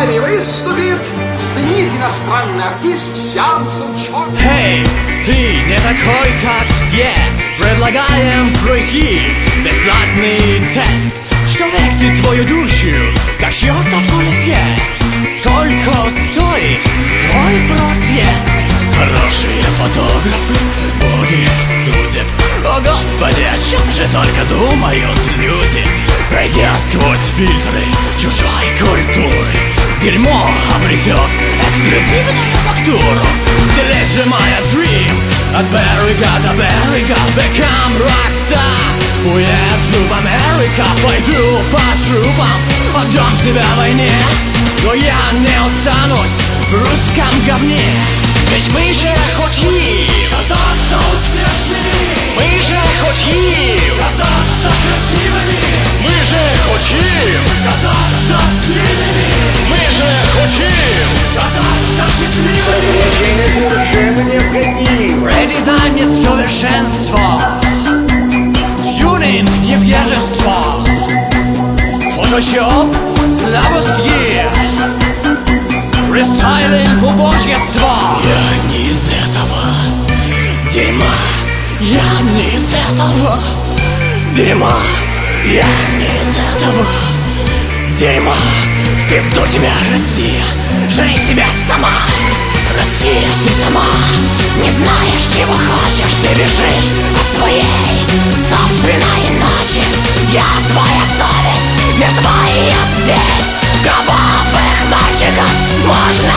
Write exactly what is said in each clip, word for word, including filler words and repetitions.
сцене выступит знаменитый иностранный артист с сеансом черт. Эй, ты не такой, как все. Предлагаем пройти бесплатный тест, что вертит твою душу, как чертов колесе. Сколько стоит твой протест? Хорошие фотографы, боги судеб. О Господи, о чем же только думают люди, пройдя сквозь фильтры чужой культуры. Дерьмо обретет эксклюзивную фактуру. Здесь же моя dream. От берега до берега become rockstar. Уеду в Америку, пойду по трупам, отдам себя войне. Но я не останусь в русском говне. Ведь мы же хотим казаться успешными, мы же хотим казаться красивыми, мы же хотим казаться сильными, мы же хотим казаться счастливыми. Совершенно необходимо. Редизайн несовершенство, тюнинг невежество, фотошоп слабости, рестайлинг убожества. Я не из этого дерьма, я не из этого дерьма, я не из этого дерьма. В пизду тебя, Россия, жри себя сама. Россия, ты сама не знаешь, чего хочешь. Ты бежишь от своей собственной ночи. Я твоя совесть, мертва ее здесь. Кровавых мальчиков можно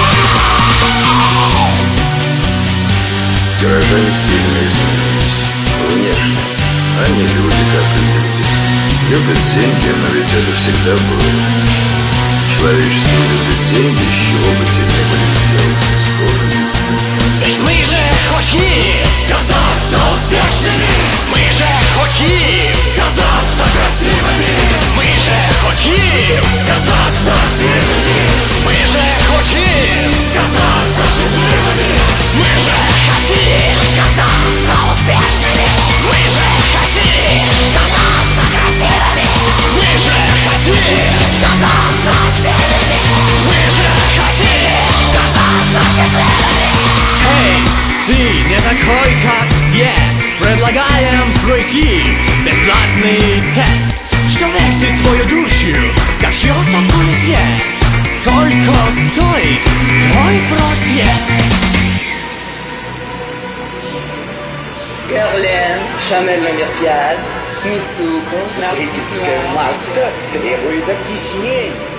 есть. Горожане сильно изменились. Внешне. Они люди, как и люди. Любят деньги, но ведь это всегда было. Человечество любит деньги, с чего бы те не были сделаны, скоро. Ведь мы же хотим казаться успешными, мы же хотим казаться красивыми, мы же хотим казаться сильными, мы же хотим казаться счастливыми, мы же хотим казаться успешными, мы же хотим казаться красивыми, мы же хотим казаться сильными, мы же хотим казаться счастливыми. Эй, ты не такой, как все. Предлагаем пройти бесплатный тест, что вертит твою душу, как чертов колесе. Сколько стоит твой протест? Герлен, Шанель номер пять, Мицуко, Зрительская масса требует объяснений.